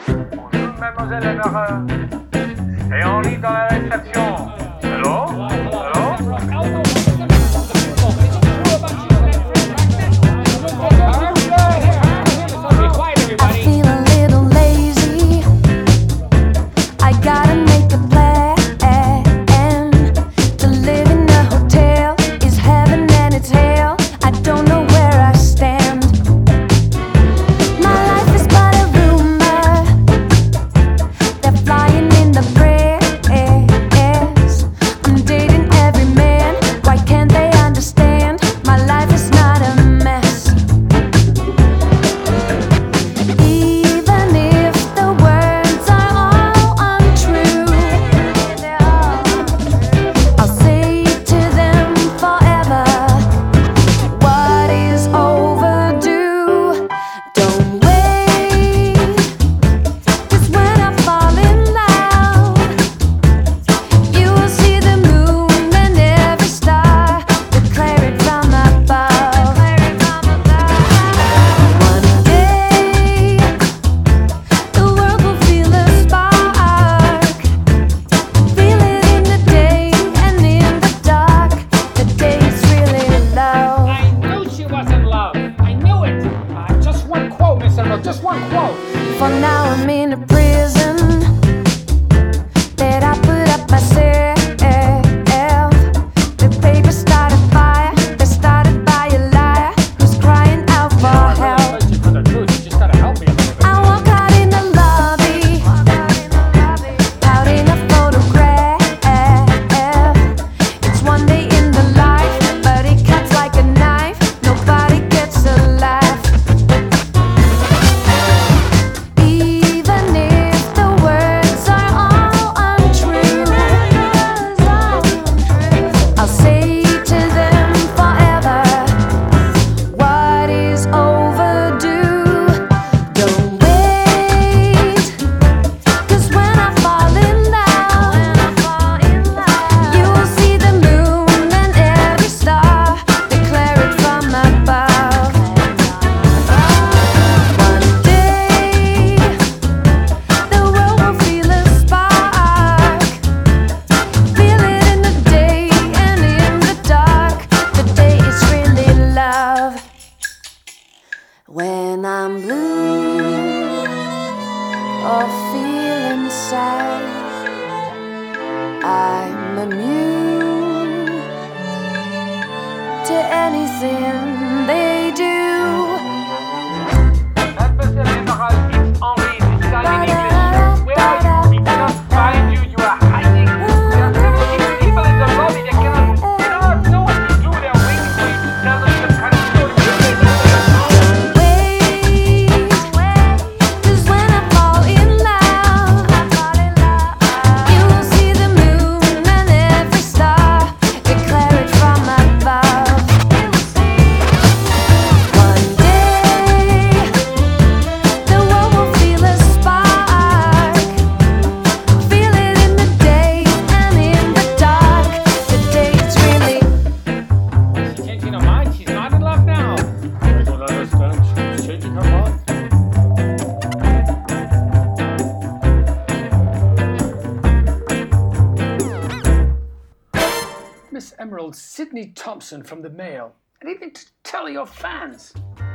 Bonjour, mademoiselle Lemmereur. Et on lit dans la réception. Allô? Allô? I feel a little lazy. I gotta make a plan. To live in a hotel is heaven and it's hell. I don't know where I stand. My life is but a rumor. They're flying in the press. I'm dating every man. Why can't they understand? My life is not a mess. Even if the words are all untrue, I'll say to them forever, what is overdue? Don't wait, 'cause when I fall in love, you will see the moon and every star, declare it from above. One day, the world will feel a spark. Feel it in the day and in the dark. The day is really love. I knew she was in love. I knew it. Just one quote, Miss Emerald. Just one quote. For now I'm in a prison that I put up myself. The paper started fire. They started by a liar who's crying out for help. Searching for the truth. You just gotta help me a little bit. I walk out in the lobby, out in a photograph. It's one day in the life, but it cuts like a knife. Nobody gets a laugh. Even if the words are all untrue, I'll say to them forever, what is overdue? Don't wait, 'cause when I fall in love, you will see the moon and every star, declare it from above. One day, the world will feel a spark. Feel it in the day and in the dark. The day is really love. When I'm blue or feeling sad, I'm immune to anything they do. Mademoiselle Lemmereur, it's Henri, this Italian English. Where are you? We cannot find you. You are hiding. There are 17 people in the lobby. They cannot know what to do. They are waiting for you to tell them some kind of story. Wait, 'cause when I fall in love, you will see the moon and every star, declare it from above. One day, the world will feel a spark. Feel it in the day and in the dark. The day is really She's changing her mind. She's not in love now. I don't understand. She's changing her mind. Miss Emerald, Sydney Thompson from the Mail. Anything to tell your fans?